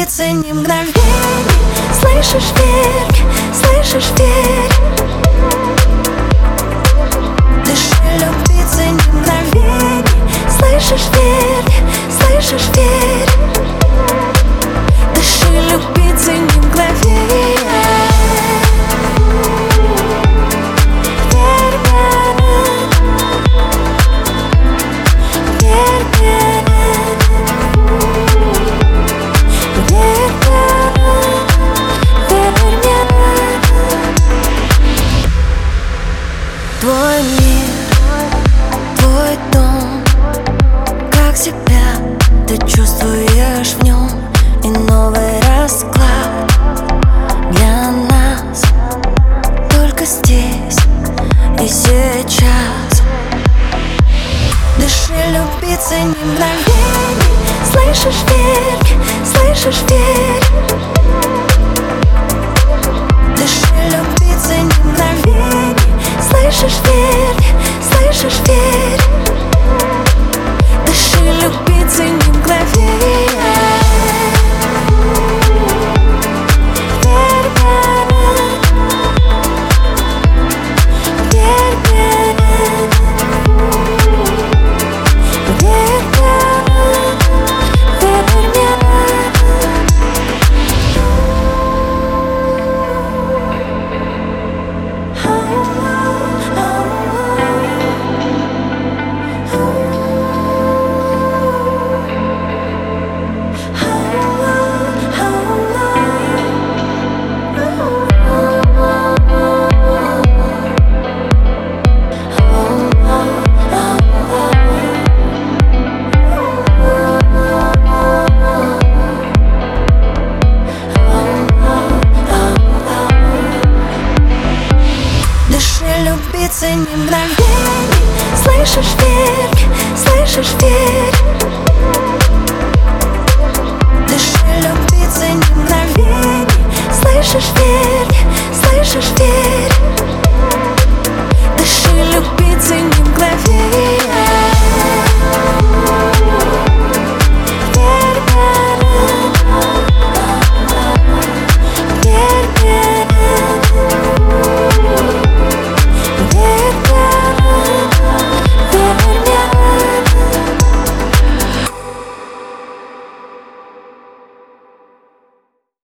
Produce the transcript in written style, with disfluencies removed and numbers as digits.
любиться ни мгновений. Слышишь, верь, слышишь, верь. Дыши, любиться ни мгновений. Слышишь, верь, слышишь, верь. Дыши, любиться ни мгновений. Твой мир, твой дом, как себя ты чувствуешь в нем. И новый расклад для нас только здесь и сейчас. Дыши, любиться ни мгновений. Слышишь, верь, слышишь, верь. Дыши, любиться ни мгновений. Слышишь, верь, слышишь, верь. Дыши, любиться ни мгновений. Любиться ни мгновений. Слышишь, верь, слышишь, верь.